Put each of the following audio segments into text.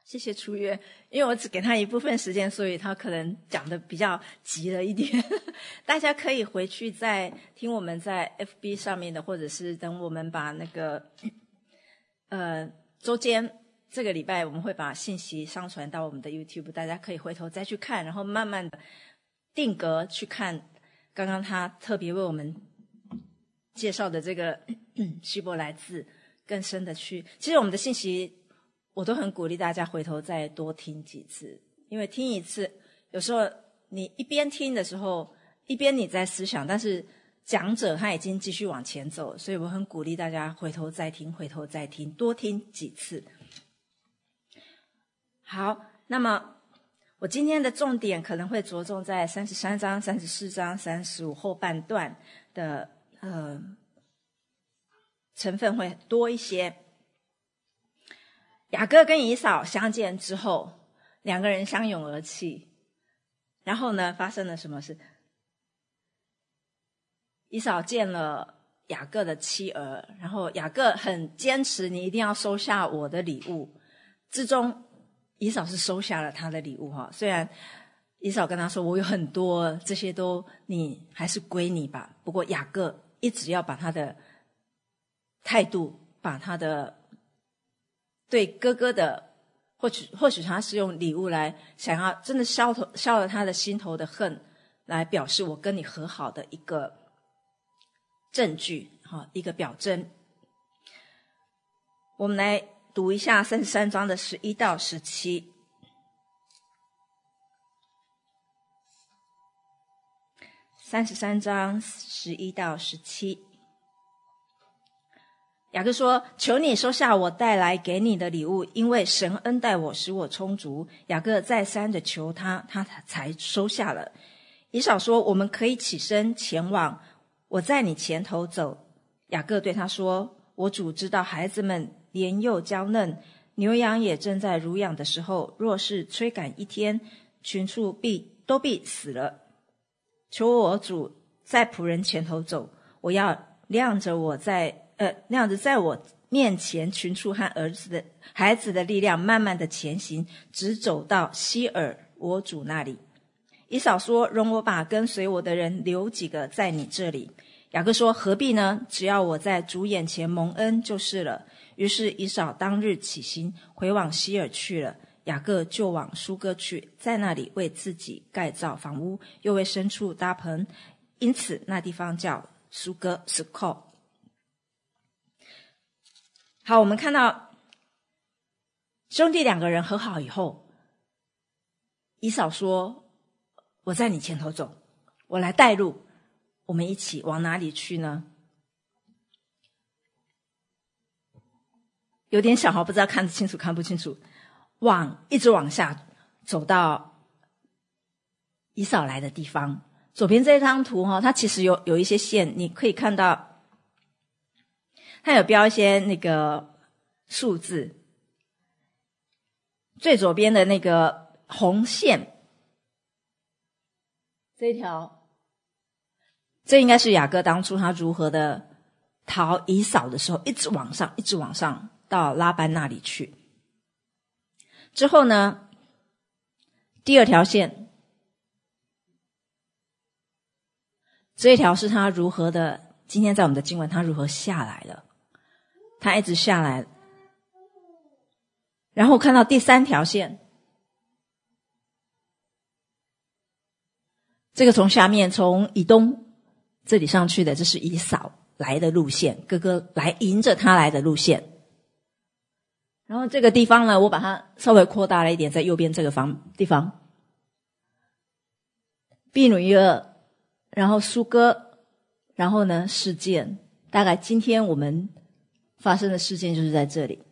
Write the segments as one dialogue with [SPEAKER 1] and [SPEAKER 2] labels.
[SPEAKER 1] 谢谢楚月，因为我只给他一部分时间，所以他可能讲的比较急了一点。大家可以回去再听我们在 FB 上面的，或者是等我们把那个周间这个礼拜我们会把信息上传到我们的 YouTube， 大家可以回头再去看，然后慢慢的定格去看刚刚他特别为我们介绍的这个希伯来字，更深的去，其实我们的信息我都很鼓励大家回头再多听几次，因为听一次有时候你一边听的时候一边你在思想，但是讲者他已经继续往前走，所以我很鼓励大家回头再听，回头再听，多听几次。好，那么我今天的重点可能会着重在33章、34章、35后半段的成分会多一些。雅各跟以扫相见之后，两个人相拥而泣，然后呢发生了什么事？以扫见了雅各的妻儿，然后雅各很坚持你一定要收下我的礼物，之中以扫是收下了他的礼物哈，虽然以扫跟他说我有很多，这些都你还是归你吧，不过雅各一直要把他的态度，把他的对哥哥的或许他是用礼物来想要真的消了他的心头的恨，来表示我跟你和好的一个证据，一个表征。我们来读一下33章的11到17。33章11到17。雅各说，求你收下我带来给你的礼物，因为神恩待我，使我充足。雅各再三的求他，他才收下了。以扫说，我们可以起身前往，我在你前头走。雅各对他说，我主知道孩子们年幼娇嫩，牛羊也正在乳养的时候，若是催赶一天，群畜都必死了。求我主在仆人前头走，我要亮着在我面前群畜和孩子的力量，慢慢的前行，直走到希尔我主那里。以扫说，容我把跟随我的人留几个在你这里。雅各说，何必呢？只要我在主眼前蒙恩就是了。于是以扫当日起行，回往希尔去了。雅各就往苏哥去，在那里为自己盖造房屋，又为牲畜搭棚，因此那地方叫苏哥斯寇。好，我们看到兄弟两个人和好以后，以扫说，我在你前头走，我来带路，我们一起往哪里去呢？有点小，不知道看得清楚看不清楚，一直往下走到以扫来的地方。左边这张图它其实有一些线，你可以看到它有标一些那个数字，最左边的那个红线，这一条，这应该是雅各当初他如何的逃以扫的时候，一直往上到拉班那里去。之后呢，第二条线，这一条是他如何的，今天在我们的经文他如何下来了，他一直下来，然后看到第三条线，这个从下面从以东这里上去的，这是以扫来的路线，哥哥来迎着他来的路线。然后这个地方呢，我把它稍微扩大了一点，在右边这个地方，毗努伊勒，然后苏哥，然后呢事件，大概今天我们发生的事件就是在这里。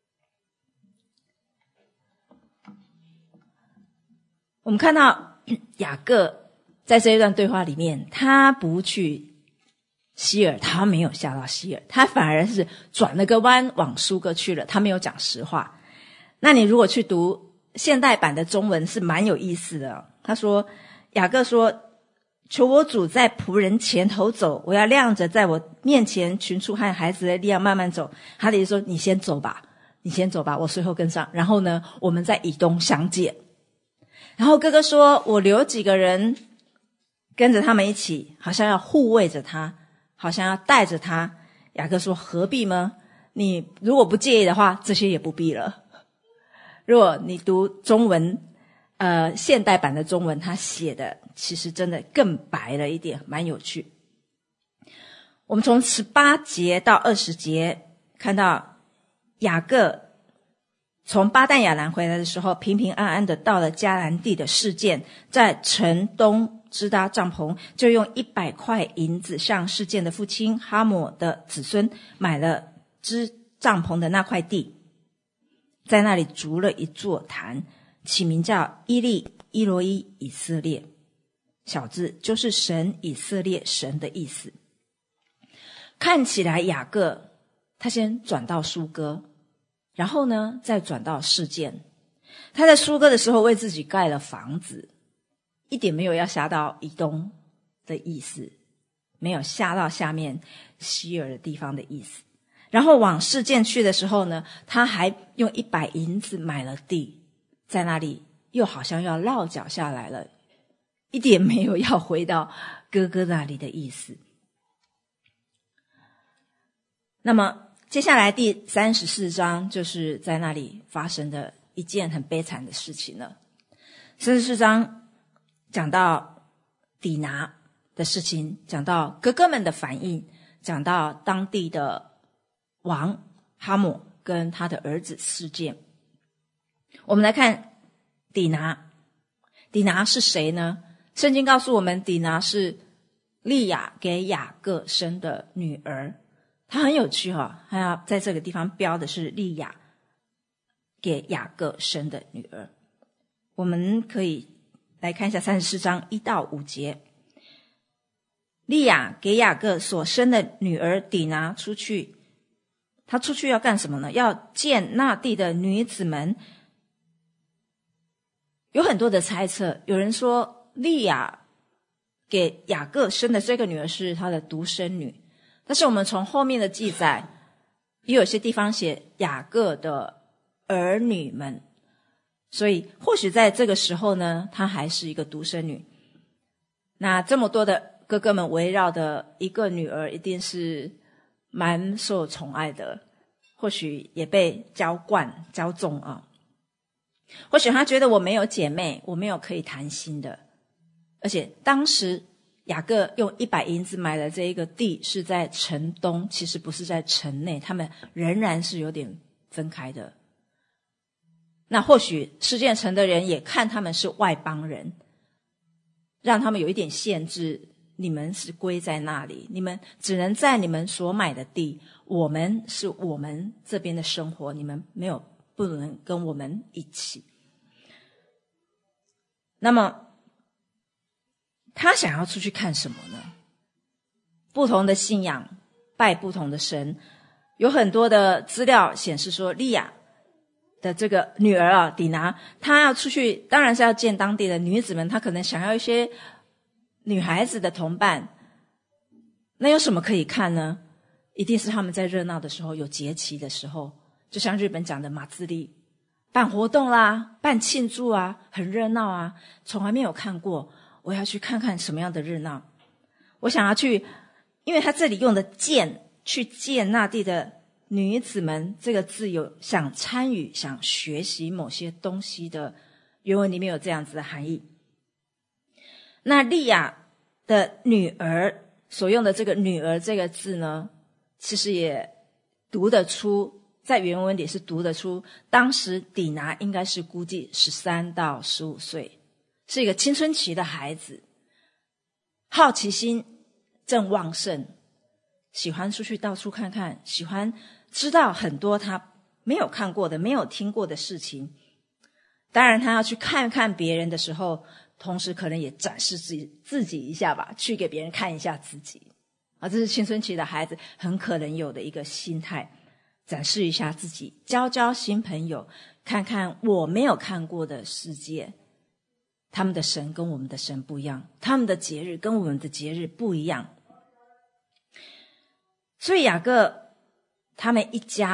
[SPEAKER 1] 我们看到雅各在这一段对话里面，他不去希尔，他没有下到希尔，他反而是转了个弯往苏哥去了，他没有讲实话。那你如果去读现代版的中文是蛮有意思的。他说，雅各说，求我主在仆人前头走，我要亮着在我面前群畜和孩子的力量慢慢走。他的意思说，你先走吧， 你先走吧，我随后跟上，然后呢我们在以东相见。然后哥哥说，我留几个人跟着他们一起，好像要护卫着他，好像要带着他。雅各说，何必呢？你如果不介意的话，这些也不必了。如果你读中文现代版的中文，他写的其实真的更白了一点，蛮有趣。我们从18节到20节看到雅各从巴旦亚兰回来的时候，平平安安的到了迦南地的示剑，在城东支搭帐篷，就用100块银子向示剑的父亲哈抹的子孙买了支帐篷的那块地，在那里筑了一座坛，起名叫伊利伊罗伊以色列，小字就是神以色列神的意思。看起来雅各他先转到疏割，然后呢再转到示剑。他在疏割的时候为自己盖了房子，一点没有要下到以东的意思，没有下到下面西尔的地方的意思。然后往示剑去的时候呢，他还用100银子买了地，在那里又好像要落脚下来了，一点没有要回到哥哥那里的意思。那么接下来第34章就是在那里发生的一件很悲惨的事情了。34章讲到底拿的事情，讲到哥哥们的反应，讲到当地的王哈抹跟他的儿子示剑。我们来看底拿。底拿是谁呢？圣经告诉我们，底拿是利亚给雅各生的女儿。他很有趣他要在这个地方标的是利亚给雅各生的女儿。我们可以来看一下34章1到5节。利亚给雅各所生的女儿底拿出去，他出去要干什么呢？要见那地的女子们。有很多的猜测，有人说利亚给雅各生的这个女儿是他的独生女，但是我们从后面的记载也有些地方写雅各的儿女们，所以或许在这个时候呢，她还是一个独生女。那这么多的哥哥们围绕的一个女儿，一定是蛮受宠爱的，或许也被娇惯娇纵或许他觉得我没有姐妹，我没有可以谈心的。而且当时雅各用100银子买的这一个地是在城东，其实不是在城内，他们仍然是有点分开的。那或许示剑城的人也看他们是外邦人，让他们有一点限制，你们是归在那里，你们只能在你们所买的地，我们是我们这边的生活，你们不能跟我们一起。那么他想要出去看什么呢？不同的信仰，拜不同的神。有很多的资料显示说，利亚的这个女儿底拿，她要出去当然是要见当地的女子们，她可能想要一些女孩子的同伴。那有什么可以看呢？一定是他们在热闹的时候，有节期的时候，就像日本讲的马自力，办活动啦，办庆祝很热闹从来没有看过，我要去看看什么样的热闹。我想要去，因为他这里用的见，去见那地的女子们，这个字有想参与、想学习某些东西的，原文里面有这样子的含义。那利亚的女儿所用的这个女儿这个字呢，其实也读得出，在原文里是读得出，当时底拿应该是估计13到15岁，是一个青春期的孩子，好奇心正旺盛，喜欢出去到处看看，喜欢知道很多他没有看过的、没有听过的事情。当然他要去看看别人的时候，同时可能也展示自己一下吧，去给别人看一下自己这是青春期的孩子很可能有的一个心态，展示一下自己，交新朋友，看看我没有看过的世界。他们的神跟我们的神不一样，他们的节日跟我们的节日不一样。所以雅各他们一家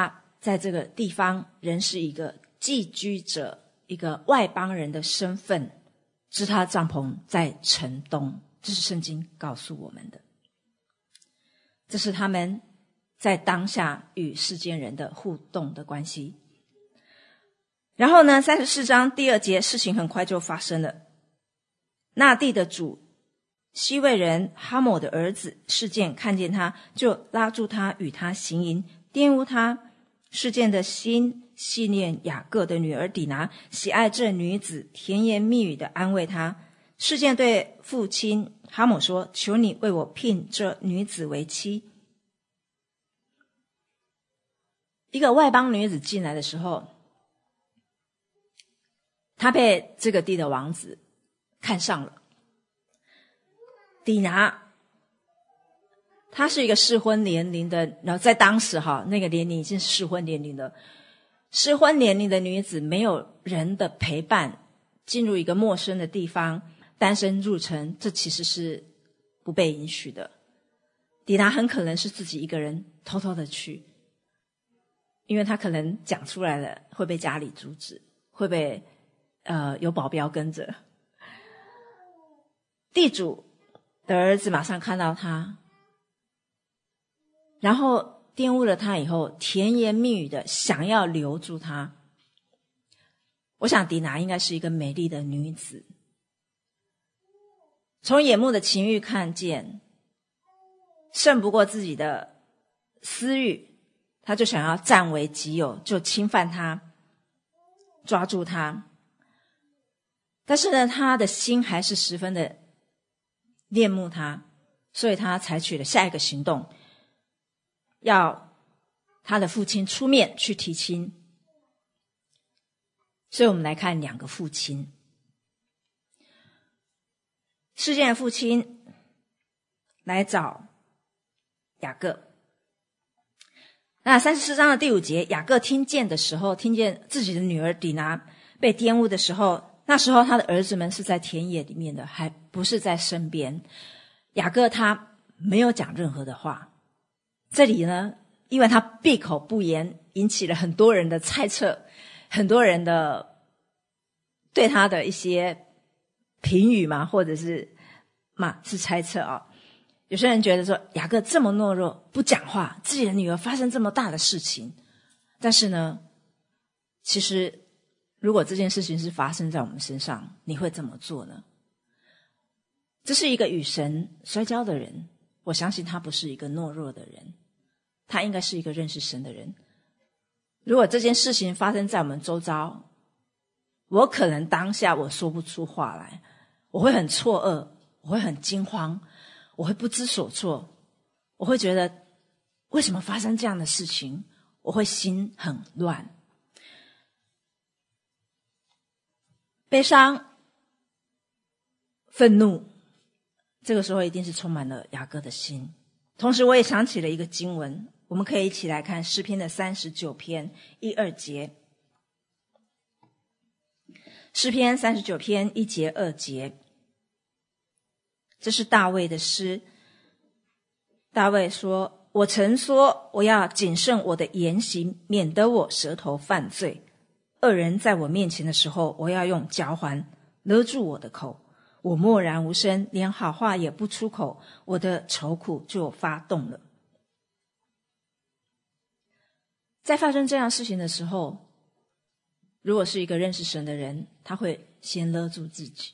[SPEAKER 1] 在这个地方仍是一个寄居者，一个外邦人的身份，支他帐篷在城东，这是圣经告诉我们的。这是他们在当下与世间人的互动的关系。然后呢，34章第2节，事情很快就发生了。那地的主西魏人哈抹的儿子示剑看见他，就拉住他，与他行淫，玷污他。示剑的心细念雅各的女儿底拿，喜爱这女子，甜言蜜语的安慰她。示剑对父亲哈抹说：求你为我聘这女子为妻。一个外邦女子进来的时候，她被这个地的王子看上了。底拿她是一个适婚年龄的，然后在当时那个年龄已经是适婚年龄了。适婚年龄的女子没有人的陪伴，进入一个陌生的地方，单身入城，这其实是不被允许的。底拿很可能是自己一个人偷偷的去，因为她可能讲出来了会被家里阻止，会被有保镖跟着。地主的儿子马上看到她，然后玷污了她以后，甜言蜜语的想要留住她。我想底拿应该是一个美丽的女子，从眼目的情欲看见胜不过自己的私欲，她就想要占为己有，就侵犯她，抓住她。但是呢，她的心还是十分的恋慕她，所以她采取了下一个行动，要他的父亲出面去提亲。所以我们来看2个父亲。示剑的父亲来找雅各。那34章的第5节，雅各听见的时候，听见自己的女儿底拿被玷污的时候，那时候他的儿子们是在田野里面的，还不是在身边。雅各他没有讲任何的话。这里呢，因为他闭口不言，引起了很多人的猜测，很多人的对他的一些评语嘛，或者是猜测啊。有些人觉得说，雅各这么懦弱，不讲话，自己的女儿发生这么大的事情。但是呢，其实如果这件事情是发生在我们身上，你会怎么做呢？这是一个与神摔跤的人，我相信他不是一个懦弱的人，他应该是一个认识神的人。如果这件事情发生在我们周遭，我可能当下我说不出话来，我会很错愕，我会很惊慌，我会不知所措，我会觉得为什么发生这样的事情，我会心很乱，悲伤、愤怒，这个时候一定是充满了雅各的心。同时我也想起了一个经文，我们可以一起来看诗篇的39篇1、2节。诗篇39篇1节2节，这是大卫的诗。大卫说：我曾说我要谨慎我的言行，免得我舌头犯罪。恶人在我面前的时候，我要用嚼环勒住我的口。我默然无声，连好话也不出口，我的愁苦就发动了。在发生这样的事情的时候，如果是一个认识神的人，他会先勒住自己，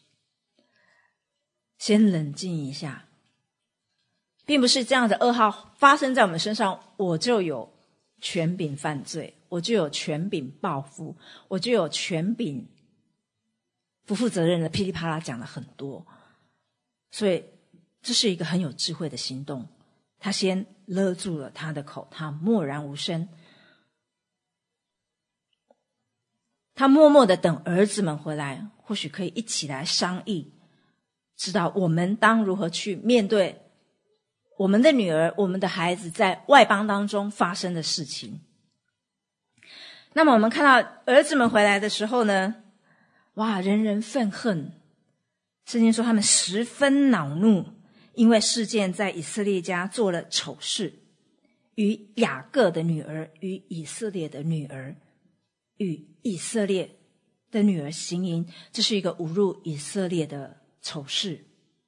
[SPEAKER 1] 先冷静一下，并不是这样的噩耗发生在我们身上，我就有权柄犯罪，我就有权柄报复，我就有权柄不负责任的噼里啪啦讲了很多。所以这是一个很有智慧的行动，他先勒住了他的口，他默然无声，他默默的等儿子们回来，或许可以一起来商议，知道我们当如何去面对我们的女儿，我们的孩子在外邦当中发生的事情。那么我们看到儿子们回来的时候呢，哇，人人愤恨。圣经说他们十分恼怒，因为示剑在以色列家做了丑事， 与雅各的女儿，与以色列的女儿，与以色列的女儿行淫，这是一个侮辱以色列的丑事。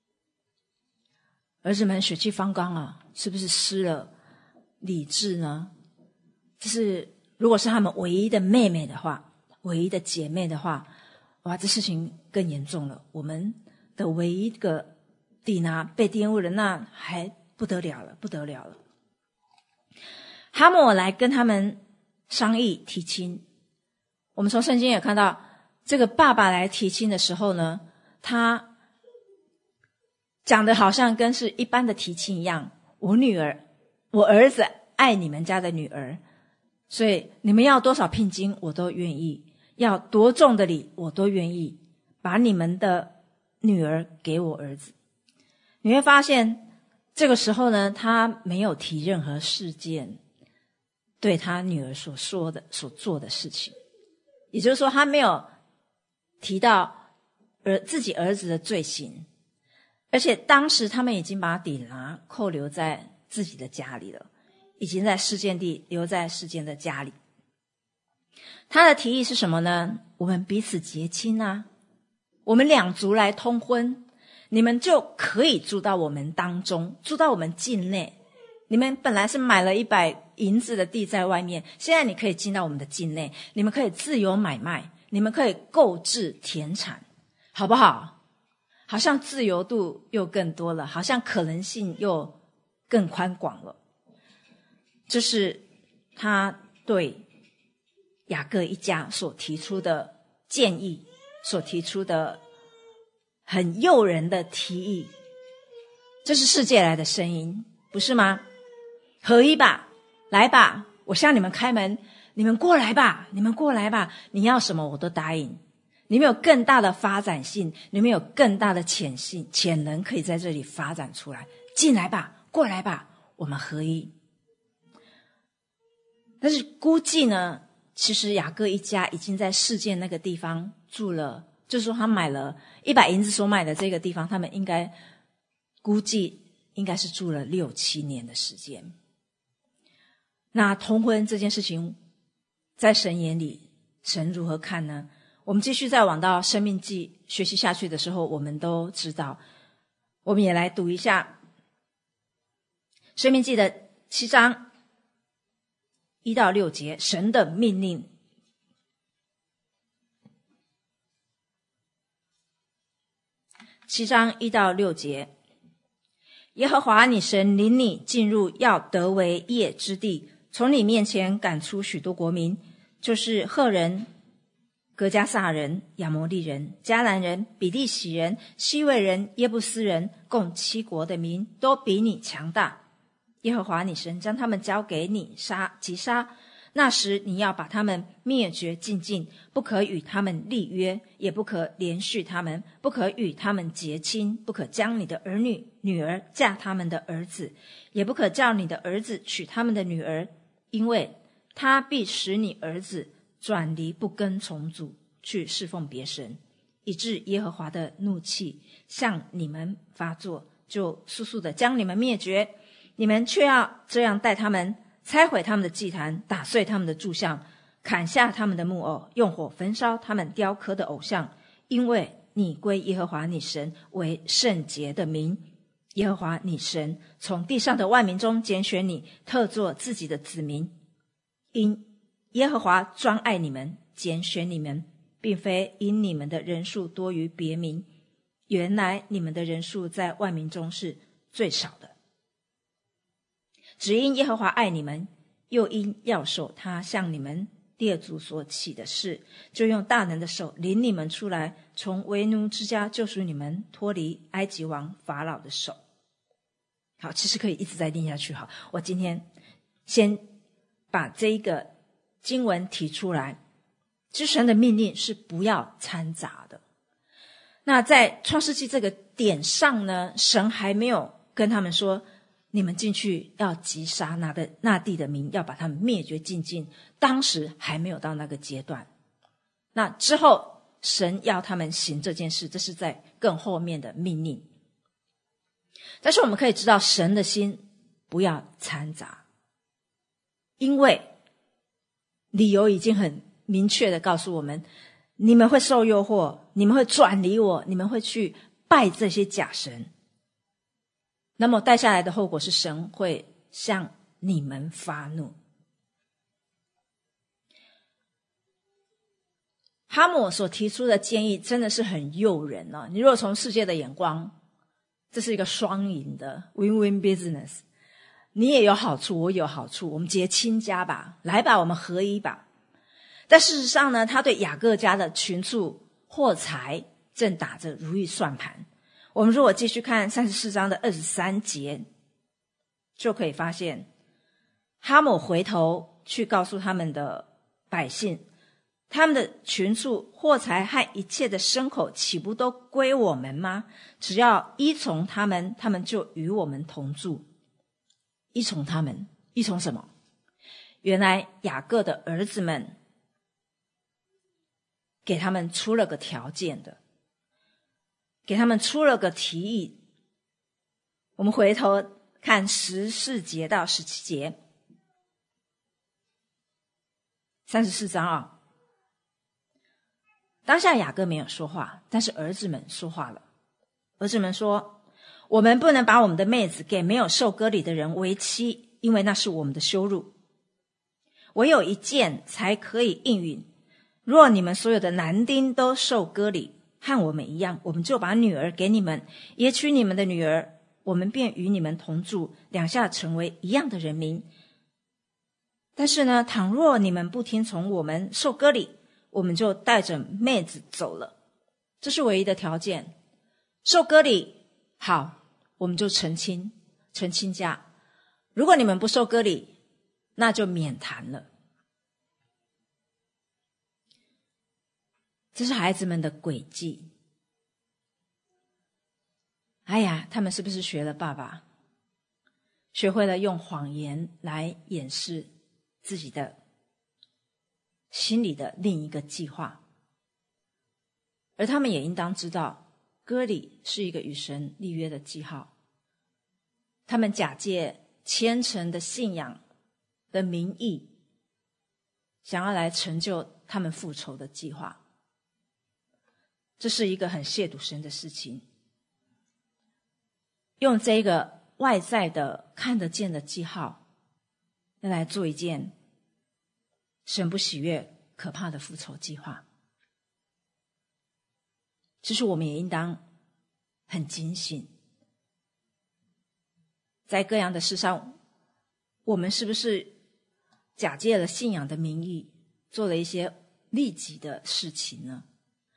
[SPEAKER 1] 儿子们血气方刚啊，是不是失了理智呢？这是如果是他们唯一的妹妹的话，唯一的姐妹的话，哇，这事情更严重了。我们的唯一一个底拿被玷污了，那还不得了了，不得了了。哈抹来跟他们商议提亲。我们从圣经也看到，这个爸爸来提亲的时候呢，他讲的好像跟是一般的提亲一样，我儿子爱你们家的女儿，所以你们要多少聘金我都愿意，要多重的礼我都愿意，把你们的女儿给我儿子。你会发现这个时候呢，他没有提任何事件对他女儿所说的所做的事情，也就是说他没有提到自己儿子的罪行，而且当时他们已经把底拿扣留在自己的家里了，已经在示剑地留在示剑的家里。他的提议是什么呢？我们彼此结亲啊，我们两族来通婚，你们就可以住到我们当中，住到我们境内。你们本来是买了100银子的地在外面，现在你可以进到我们的境内，你们可以自由买卖，你们可以购置田产，好不好？好像自由度又更多了，好像可能性又更宽广了。这是他对雅各一家所提出的建议，所提出的很诱人的提议。这是世界来的声音，不是吗？合一吧，来吧，我向你们开门，你们过来吧，你们过来吧，你要什么我都答应。你们有更大的发展性，你们有更大的潜能可以在这里发展出来，进来吧，过来吧，我们合一。但是估计呢，其实雅各一家已经在示剑那个地方住了，就是说他买了100银子所买的这个地方，他们估计应该是住了6、7年的时间。那通婚这件事情在神眼里，神如何看呢？我们继续再往到申命记学习下去的时候，我们都知道。我们也来读一下申命记的7章1到6节，神的命令。7章1到6节，耶和华你神领你进入要得为业之地，从你面前赶出许多国民，就是赫人、革迦撒人、亚摩利人、迦南人、比利洗人、西魏人、耶布斯人，共7国的民，都比你强大。耶和华你神将他们交给你击杀，那时你要把他们灭绝尽尽，不可与他们立约，也不可连续他们，不可与他们结亲，不可将你的儿女、女儿嫁他们的儿子，也不可叫你的儿子娶他们的女儿，因为他必使你儿子转离不跟从主，去侍奉别神，以致耶和华的怒气向你们发作，就速速的将你们灭绝。你们却要这样待他们，拆毁他们的祭坛，打碎他们的柱像，砍下他们的木偶，用火焚烧他们雕刻的偶像，因为你归耶和华你神为圣洁的民。耶和华你神从地上的万民中拣选你，特作自己的子民。因耶和华专爱你们，拣选你们，并非因你们的人数多于别民，原来你们的人数在万民中是最少的。只因耶和华爱你们，又因要守他向你们列祖所起的事，就用大能的手领你们出来，从为奴之家救赎你们，脱离埃及王法老的手。好，其实可以一直在念下去。好，我今天先把这一个经文提出来。其实神的命令是不要掺杂的。那在创世纪这个点上呢，神还没有跟他们说你们进去要击杀那地的民，要把他们灭绝尽尽，当时还没有到那个阶段。那之后神要他们行这件事，这是在更后面的命令。但是我们可以知道神的心不要掺杂， 因为理由已经很明确的告诉我们，你们会受诱惑，你们会转离我，你们会去拜这些假神，那么带下来的后果是神会向你们发怒。哈姆所提出的建议真的是很诱人哦。你如果从世界的眼光，这是一个双赢的 win-win business， 你也有好处，我也有好处，我们结亲家吧，来吧，我们合一吧。但事实上呢，他对雅各家的群畜货财正打着如意算盘。我们如果继续看34章的23节，就可以发现哈姆回头去告诉他们的百姓，他们的群畜货财和一切的牲口岂不都归我们吗？只要依从他们，他们就与我们同住。依从他们，依从什么？原来雅各的儿子们给他们出了个条件的，给他们出了个提议。我们回头看14节到17节，34章啊。当下雅各没有说话，但是儿子们说话了。儿子们说，我们不能把我们的妹子给没有受割礼的人为妻，因为那是我们的羞辱。唯有一件才可以应允，若你们所有的男丁都受割礼，和我们一样，我们就把女儿给你们，也娶你们的女儿，我们便与你们同住，两下成为一样的人民。但是呢，倘若你们不听从我们受割礼，我们就带着妹子走了。这是唯一的条件。受割礼，好，我们就成亲家。如果你们不受割礼，那就免谈了。这是孩子们的诡计。哎呀，他们是不是学了爸爸？学会了用谎言来掩饰自己的心里的另一个计划。而他们也应当知道，割礼是一个与神立约的记号。他们假借虔诚的信仰的名义，想要来成就他们复仇的计划。这是一个很亵渎神的事情。用这个外在的看得见的记号，来做一件神不喜悦可怕的复仇计划。其实我们也应当很警醒，在各样的事上，我们是不是假借了信仰的名义，做了一些利己的事情呢？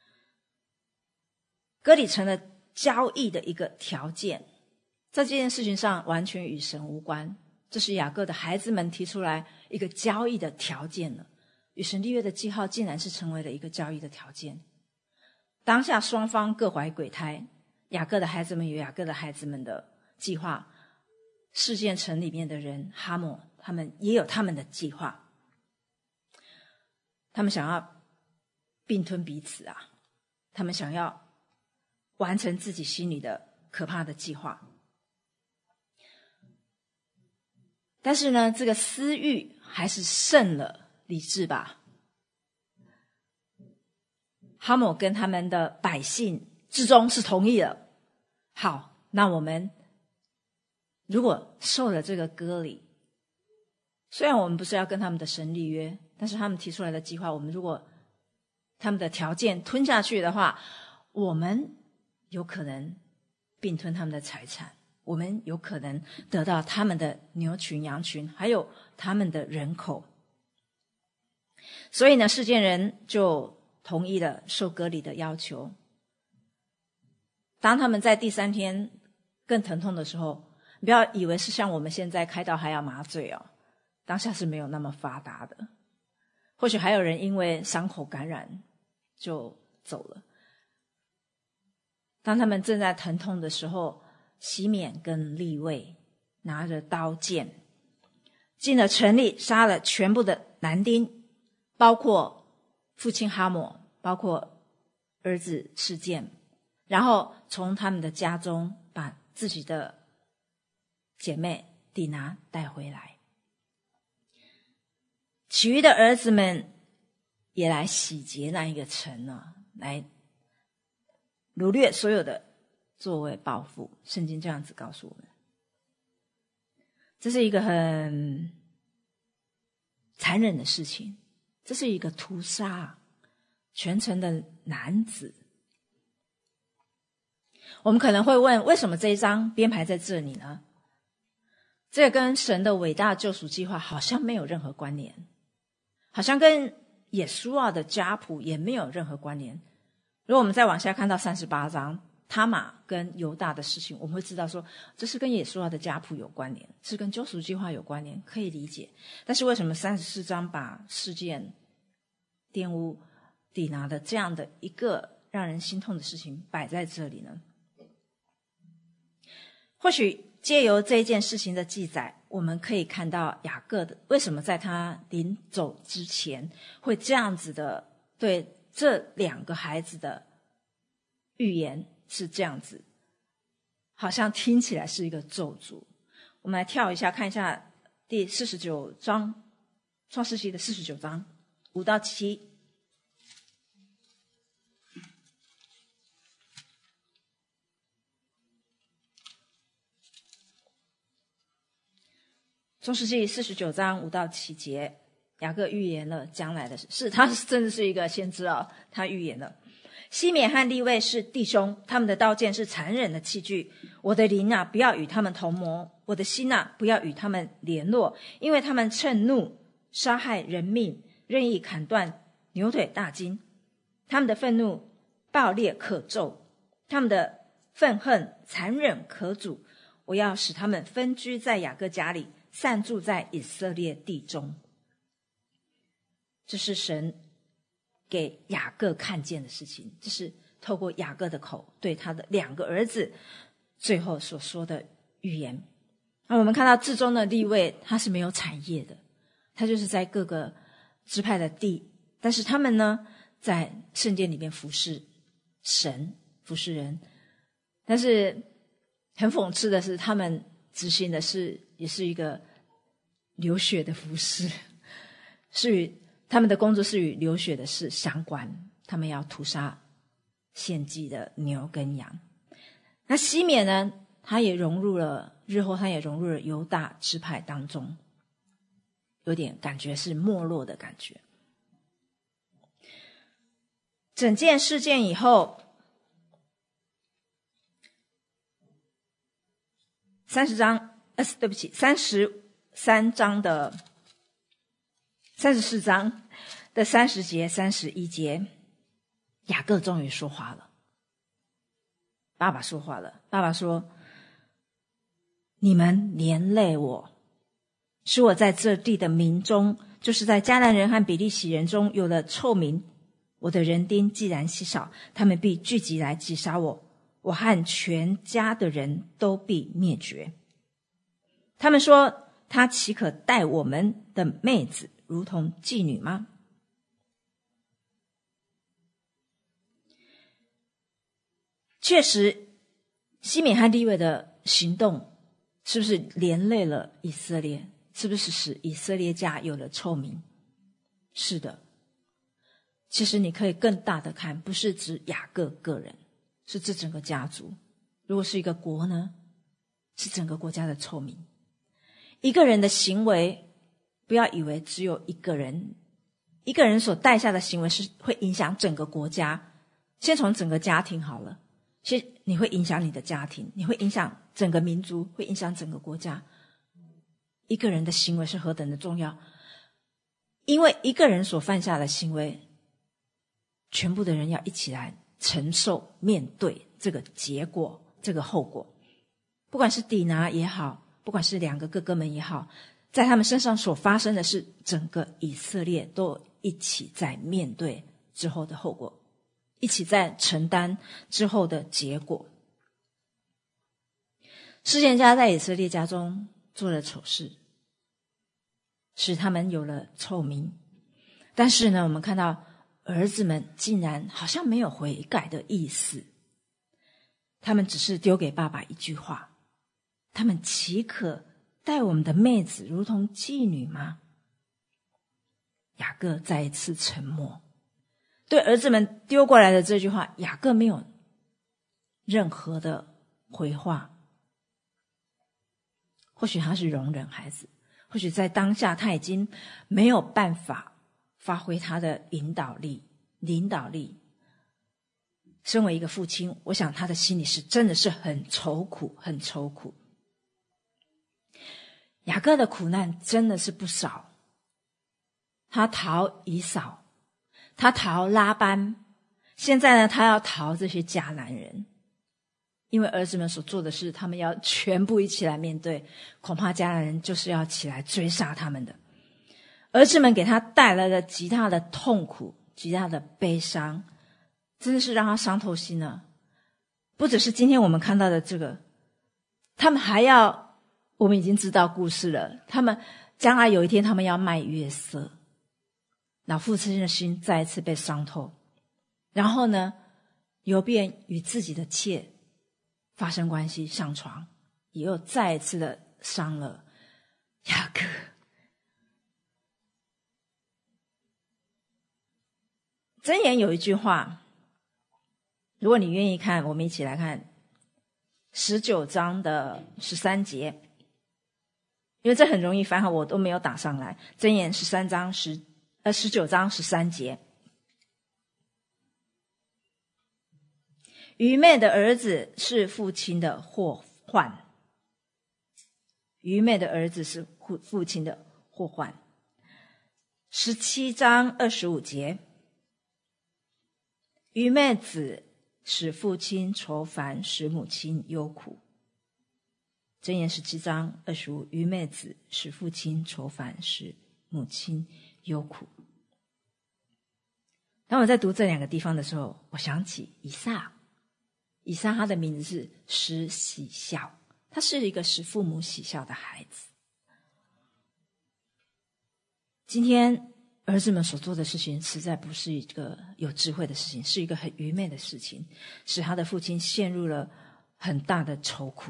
[SPEAKER 1] 割礼成了交易的一个条件，在这件事情上完全与神无关。这是雅各的孩子们提出来一个交易的条件了，与神立约的记号竟然是成为了一个交易的条件。当下双方各怀鬼胎，雅各的孩子们有雅各的孩子们的计划，事件城里面的人哈姆他们也有他们的计划，他们想要并吞彼此啊，他们想要完成自己心里的可怕的计划。但是呢，这个私欲还是胜了理智吧。哈姆跟他们的百姓至终是同意了，好，那我们如果受了这个割礼，虽然我们不是要跟他们的神立约，但是他们提出来的计划，我们如果他们的条件吞下去的话，我们有可能并吞他们的财产，我们有可能得到他们的牛群羊群，还有他们的人口。所以呢，世件人就同意了受割礼的要求。当他们在第3天更疼痛的时候，你不要以为是像我们现在开刀还要麻醉哦，当下是没有那么发达的。或许还有人因为伤口感染就走了。当他们正在疼痛的时候，西缅跟利未拿着刀剑进了城里，杀了全部的男丁，包括父亲哈抹，包括儿子示剑，然后从他们的家中把自己的姐妹底拿带回来。 其余的儿子们也来洗劫那一个城啊，来掳掠所有的作为报复。圣经这样子告诉我们，这是一个很残忍的事情，这是一个屠杀全城的男子。我们可能会问，为什么这一章编排在这里呢？这跟神的伟大救赎计划好像没有任何关联，好像跟耶稣啊的家谱也没有任何关联。如果我们再往下看到38章他玛跟犹大的事情，我们会知道说这是跟耶稣的家谱有关联，是跟救赎计划有关联，可以理解。但是为什么34章把事件玷污底拿的这样的一个让人心痛的事情摆在这里呢？或许借由这件事情的记载，我们可以看到雅各的为什么在他临走之前会这样子的对这2个孩子的预言是这样子，好像听起来是一个咒诅。我们来跳一下看一下第49章，创世纪的49章5到7。创世纪49章5到7节，雅各预言了将来的事，他真的是一个先知啊，他预言了西缅和利未是弟兄，他们的刀剑是残忍的器具。我的灵啊，不要与他们同谋；我的心啊，不要与他们联络，因为他们趁怒杀害人命，任意砍断牛腿大筋。他们的愤怒暴烈可咒，他们的愤恨残忍可阻。我要使他们分居在雅各家里，散住在以色列地中。这是神给雅各看见的事情，这是透过雅各的口对他的2个儿子最后所说的预言。那我们看到至中的利未，他是没有产业的，他就是在各个支派的地，但是他们呢，在圣殿里面服侍神，服侍人。但是很讽刺的是，他们执行的是也是一个流血的服侍，是与他们的工作是与流血的事相关，他们要屠杀献祭的牛跟羊。那西缅呢，他也融入了日后他也融入了犹大支派当中，有点感觉是没落的感觉。整件事件以后33章的34章的30节31节，雅各终于说话了。爸爸说话了，爸爸说：你们连累我，使我在这地的民中，就是在迦南人和比利洗人中有了臭名。我的人丁既然稀少，他们必聚集来击杀我，我和全家的人都必灭绝。他们说，他岂可待我们的妹子如同妓女吗？确实，西缅和利未的行动是不是连累了以色列？是不是使以色列家有了臭名？是的。其实你可以更大的看，不是指雅各个人，是指整个家族。如果是一个国呢，是整个国家的臭名。一个人的行为，不要以为只有一个人所带下的行为是会影响整个国家。先从整个家庭好了，先你会影响你的家庭，你会影响整个民族，会影响整个国家。一个人的行为是何等的重要，因为一个人所犯下的行为，全部的人要一起来承受面对这个结果，这个后果。不管是底拿也好，不管是2个哥哥们也好，在他们身上所发生的是整个以色列都一起在面对之后的后果，一起在承担之后的结果。示剑家在以色列家中做了丑事，使他们有了臭名。但是呢，我们看到儿子们竟然好像没有悔改的意思，他们只是丢给爸爸一句话：他们岂可待我们的妹子如同妓女吗？ 雅各再一次沉默。对儿子们丢过来的这句话，雅各没有任何的回话。或许他是容忍孩子，或许在当下他已经没有办法发挥他的领导力。身为一个父亲，我想他的心里是真的是很愁苦，很愁苦。雅各的苦难真的是不少，他逃以扫，他逃拉班，现在呢，他要逃这些迦南人。因为儿子们所做的事，他们要全部一起来面对，恐怕迦南人就是要起来追杀他们的。儿子们给他带来了极大的痛苦，极大的悲伤，真的是让他伤透心了。不只是今天我们看到的这个，他们还要，我们已经知道故事了，他们将来有一天他们要卖约瑟，老父亲的心再一次被伤透。然后呢，犹便与自己的妾发生关系，上床，也又再一次的伤了雅各。箴言有一句话，如果你愿意看，我们一起来看19章的13节，因为这很容易翻，我都没有打上来。箴言19章13节，愚昧的儿子是父亲的祸患，愚昧的儿子是父亲的祸患。17章25节，愚昧子使父亲愁烦，使母亲忧苦。箴言17章25，愚昧子使父亲愁烦，使母亲忧苦。当我在读这两个地方的时候，我想起以撒他的名字是使喜笑，他是一个使父母喜笑的孩子。今天儿子们所做的事情实在不是一个有智慧的事情，是一个很愚昧的事情，使他的父亲陷入了很大的愁苦。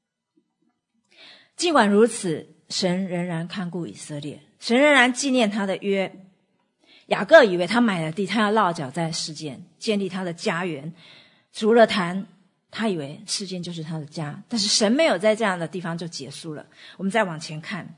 [SPEAKER 1] 尽管如此，神仍然看顾以色列，神仍然纪念他的约。雅各以为他买了地，他要落脚在示剑，建立他的家园。筑了坛，他以为示剑就是他的家，但是神没有在这样的地方就结束了。我们再往前看，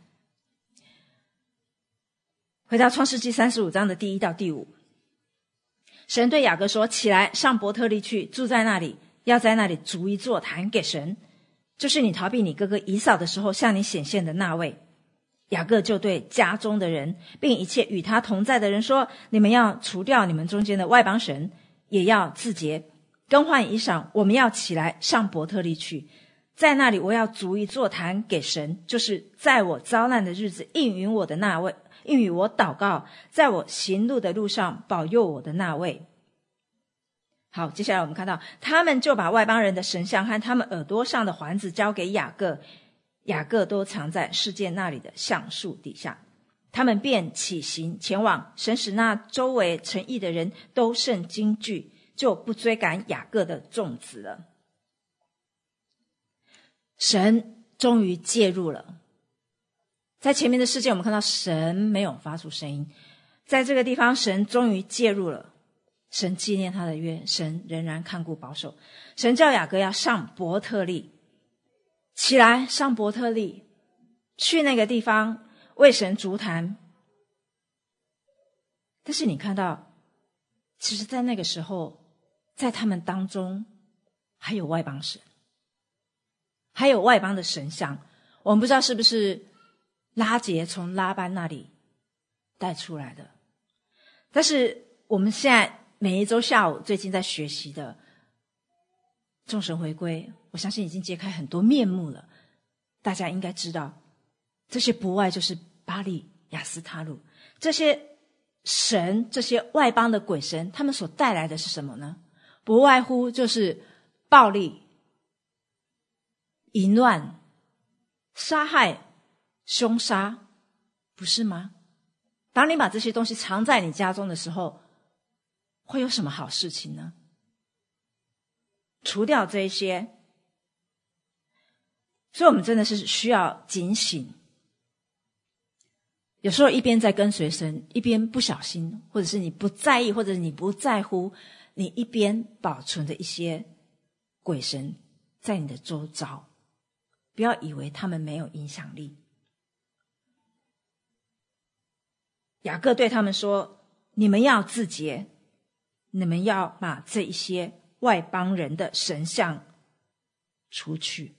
[SPEAKER 1] 回到创世纪35章的第1到第5，神对雅各说，起来上伯特利去，住在那里，要在那里筑一座坛给神，就是你逃避你哥哥以扫的时候向你显现的那位。雅各就对家中的人并一切与他同在的人说，你们要除掉你们中间的外邦神，也要自洁，更换衣裳，我们要起来上伯特利去，在那里我要筑一座坛给神，就是在我遭难的日子应允我的那位，应允我祷告，在我行路的路上保佑我的那位。好，接下来我们看到他们就把外邦人的神像和他们耳朵上的环子交给雅各，雅各都藏在示剑那里的橡树底下。他们便起行前往，神使那周围城邑的人都甚惊惧，就不追赶雅各的众子了。神终于介入了。在前面的事件我们看到神没有发出声音，在这个地方神终于介入了。神纪念他的约，神仍然看顾保守。神叫雅各要上伯特利，起来上伯特利，去那个地方为神筑坛。但是你看到，其实在那个时候，在他们当中还有外邦神，还有外邦的神像。我们不知道是不是拉结从拉班那里带出来的，但是我们现在每一周下午最近在学习的众神回归，我相信已经揭开很多面目了。大家应该知道，这些不外就是巴力、亚斯他路，这些神，这些外邦的鬼神，他们所带来的是什么呢？不外乎就是暴力、淫乱、杀害、凶杀，不是吗？当你把这些东西藏在你家中的时候，会有什么好事情呢？除掉这一些，所以我们真的是需要警醒。 有时候一边在跟随神，一边不小心，或者是你不在意，或者是你不在乎，你一边保存着一些鬼神在你的周遭，不要以为他们没有影响力。雅各对他们说，你们要自洁，你们要把这一些外邦人的神像除去。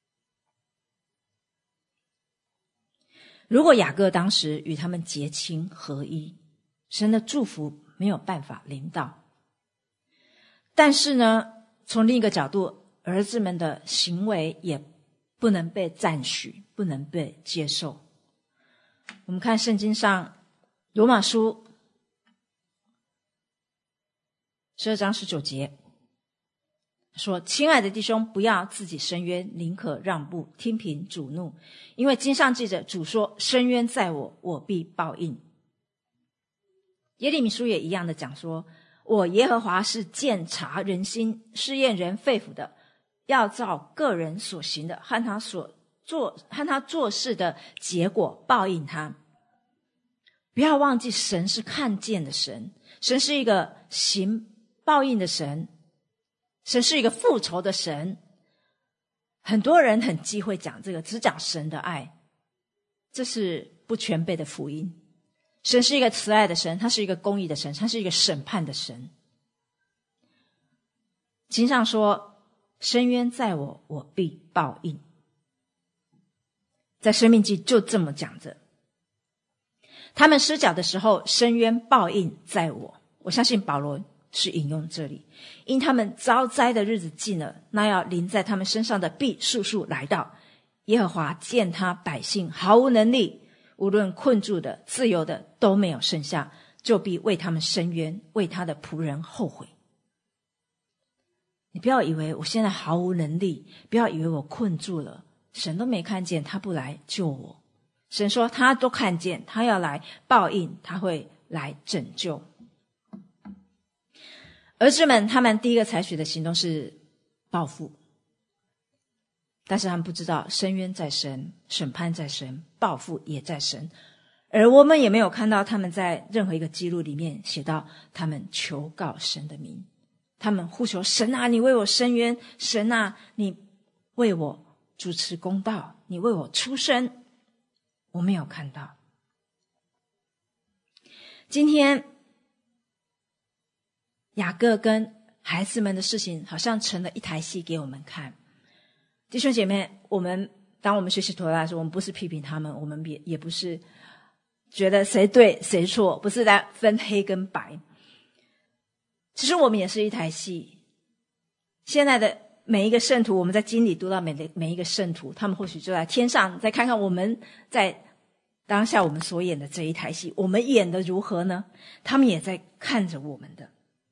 [SPEAKER 1] 如果雅各当时与他们结亲合一，神的祝福没有办法临到。但是呢，从另一个角度，儿子们的行为也不能被赞许，不能被接受。我们看圣经上罗马书12章19节说，亲爱的弟兄，不要自己伸冤，宁可让步，听凭主怒，因为经上记着，主说，伸冤在我，我必报应。耶利米书也一样的讲说，我耶和华是鉴察人心，试验人肺腑的，要照个人所行的和他做事的结果报应他。不要忘记，神是看见的神，神是一个行报应的神，神是一个复仇的神。很多人很忌讳讲这个，只讲神的爱，这是不全备的福音。神是一个慈爱的神，他是一个公义的神，他是一个审判的神。经上说，伸冤在我，我必报应。在申命记就这么讲着，他们失脚的时候，伸冤报应在我。我相信保罗是引用这里，因他们遭灾的日子近了，那要临在他们身上的必速速来到。耶和华见他百姓毫无能力，无论困住的自由的都没有剩下，就必为他们伸冤，为他的仆人后悔。你不要以为我现在毫无能力，不要以为我困住了，神都没看见，他不来救我。神说他都看见，他要来报应，他会来拯救。儿子们他们第一个采取的行动是报复，但是他们不知道伸冤在神，审判在神，报复也在神。而我们也没有看到他们在任何一个记录里面写到他们求告神的名，他们呼求神啊，你为我伸冤，神啊，你为我主持公道，你为我出声。我没有看到。今天雅各跟孩子们的事情好像成了一台戏给我们看。弟兄姐妹，当我们学习妥拉的时候，我们不是批评他们，我们也不是觉得谁对谁错，不是在分黑跟白。其实我们也是一台戏。现在的每一个圣徒，我们在经里读到每一个圣徒，他们或许就在天上再看看我们在当下我们所演的这一台戏，我们演的如何呢？他们也在看着我们的。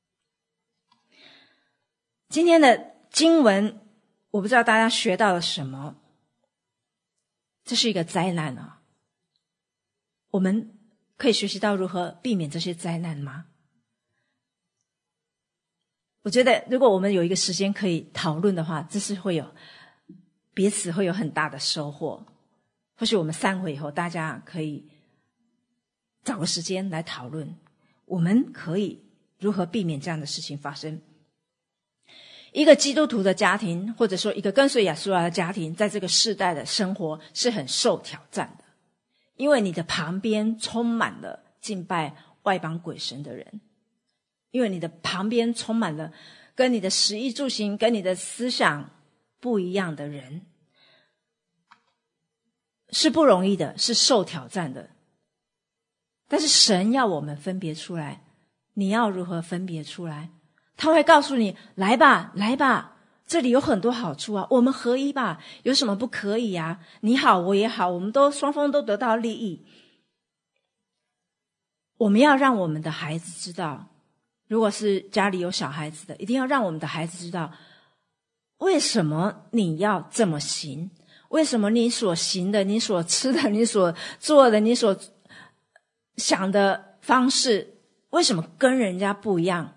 [SPEAKER 1] 今天的经文，我不知道大家学到了什么。这是一个灾难啊！我们可以学习到如何避免这些灾难吗？我觉得如果我们有一个时间可以讨论的话，这是彼此会有很大的收获。或许我们散会以后，大家可以找个时间来讨论，我们可以如何避免这样的事情发生。一个基督徒的家庭，或者说一个跟随耶稣的家庭，在这个世代的生活是很受挑战的，因为你的旁边充满了敬拜外邦鬼神的人，因为你的旁边充满了跟你的食衣住行跟你的思想不一样的人，是不容易的，是受挑战的。但是神要我们分别出来，你要如何分别出来？他会告诉你，来吧来吧，这里有很多好处啊，我们合一吧，有什么不可以啊？你好我也好，我们双方都得到利益。我们要让我们的孩子知道，如果是家里有小孩子的，一定要让我们的孩子知道，为什么你要这么行，为什么你所行的，你所吃的，你所做的，你所想的方式，为什么跟人家不一样？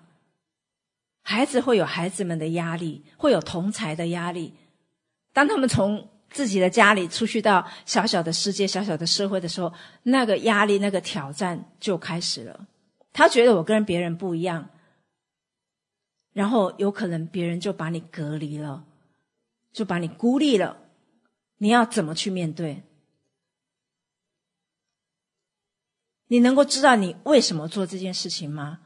[SPEAKER 1] 孩子会有孩子们的压力，会有同侪的压力。当他们从自己的家里出去到小小的世界、小小的社会的时候，那个压力、那个挑战就开始了。他觉得我跟别人不一样，然后有可能别人就把你隔离了，就把你孤立了。你要怎么去面对？你能够知道你为什么做这件事情吗？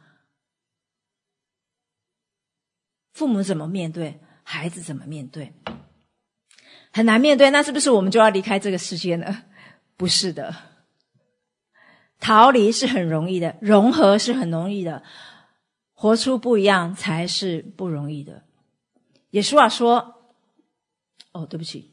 [SPEAKER 1] 父母怎么面对，孩子怎么面对？很难面对，那是不是我们就要离开这个世界呢？不是的，逃离是很容易的，融合是很容易的，活出不一样才是不容易的。耶稣说，对不起，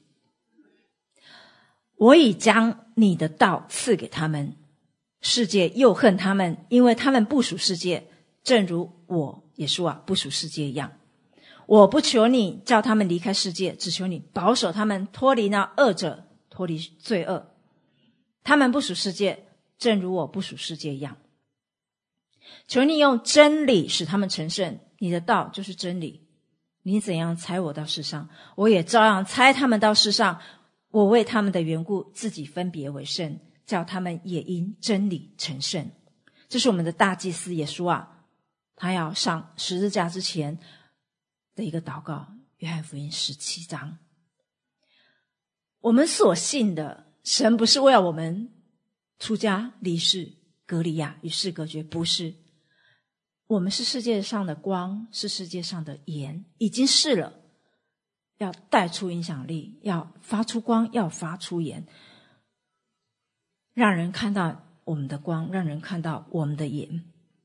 [SPEAKER 1] 我已将你的道赐给他们，世界又恨他们，因为他们不属世界，正如我耶稣不属世界一样。我不求你叫他们离开世界，只求你保守他们脱离那恶者，脱离罪恶。他们不属世界，正如我不属世界一样。求你用真理使他们成圣，你的道就是真理。你怎样差我到世上，我也照样差他们到世上。我为他们的缘故自己分别为圣，叫他们也因真理成圣。这是我们的大祭司耶稣他要上十字架之前的一个祷告，约翰福音17章。我们所信的神不是为了我们出家离世隔离与世隔绝，不是。我们是世界上的光，是世界上的盐，已经是了，要带出影响力，要发出光，要发出盐，让人看到我们的光，让人看到我们的盐。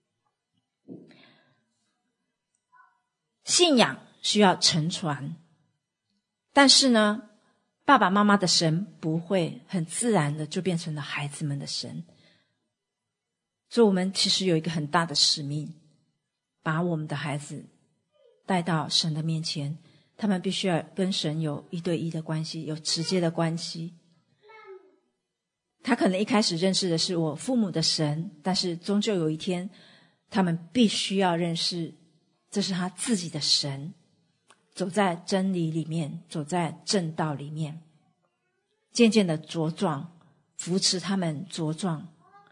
[SPEAKER 1] 信仰需要承传，但是呢，爸爸妈妈的神不会很自然的就变成了孩子们的神。所以我们其实有一个很大的使命，把我们的孩子带到神的面前，他们必须要跟神有一对一的关系，有直接的关系。他可能一开始认识的是我父母的神，但是终究有一天他们必须要认识这是他自己的神，走在真理里面，走在正道里面，渐渐的茁壮，扶持他们茁壮。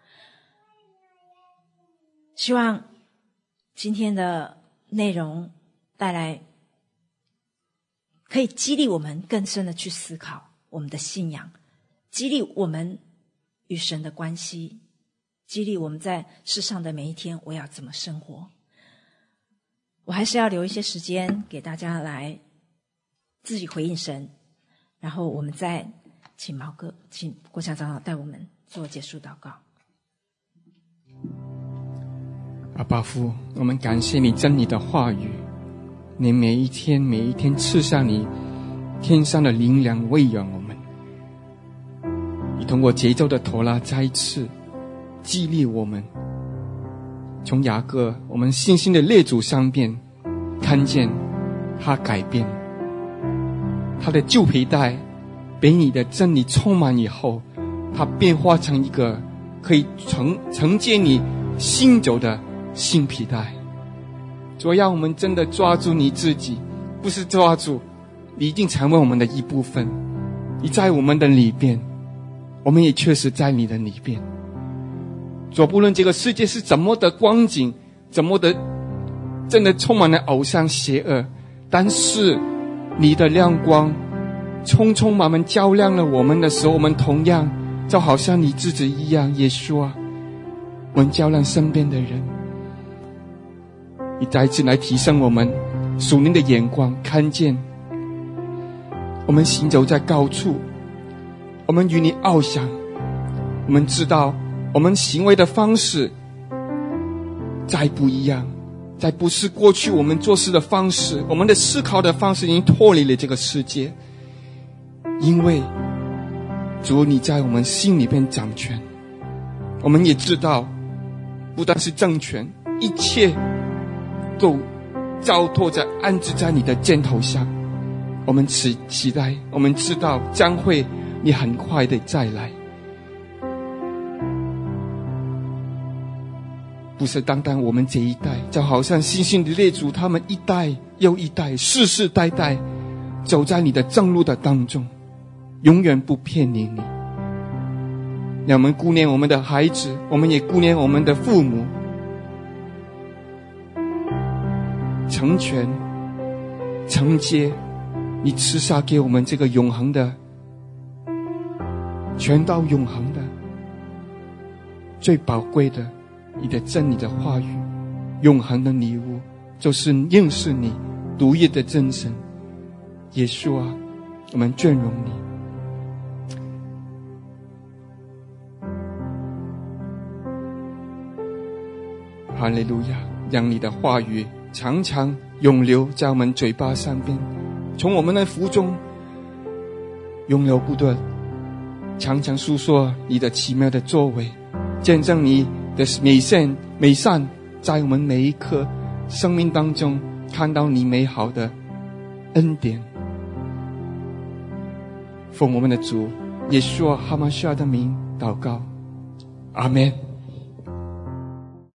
[SPEAKER 1] 希望今天的内容带来可以激励我们更深的去思考我们的信仰，激励我们与神的关系，激励我们在世上的每一天我要怎么生活。我还是要留一些时间给大家来自己回应神，然后我们再请国强长老带我们做结束祷告。
[SPEAKER 2] 阿爸父，我们感谢你真理的话语，你每一天赐下你天上的灵粮喂养我们，你通过节奏的妥拉再次激励我们，从雅各我们信心的列祖上边看见他改变，他的旧皮带被你的真理充满以后，他变化成一个可以承接你新走的新皮带。主要我们真的抓住你自己，不是抓住你，已经成为我们的一部分，你在我们的里边，我们也确实在你的里边。主，不论这个世界是怎么的光景，怎么的真的充满了偶像邪恶，但是你的亮光充满满照亮了我们的时候，我们同样就好像你自己一样，耶稣我们照亮身边的人。你再次来提升我们属灵的眼光，看见我们行走在高处，我们与你翱翔，我们知道我们行为的方式再不一样，再不是过去我们做事的方式，我们的思考的方式已经脱离了这个世界，因为主你在我们心里边掌权。我们也知道不但是政权，一切都交托着安置在你的肩头上。我们期待，我们知道将会你很快的再来，不是单单我们这一代，就好像星星的列祖他们一代又一代世世代代走在你的正路的当中。 永远不偏离你。让我们顾念我们的孩子，我们也顾念我们的父母，成全承接你赐下给我们这个永恒的，全到永恒的，最宝贵的你的真理的话语，永恒的礼物，就是认识你独一的真神。耶稣啊，我们尊荣你。哈利路亚！让你的话语常常永留在我们嘴巴上边，从我们的腹中永流不断，常常诉说你的奇妙的作为，见证你的美善，在我们每一刻生命当中看到你美好的恩典。奉我们的主耶稣哈马夏的名祷告，阿们。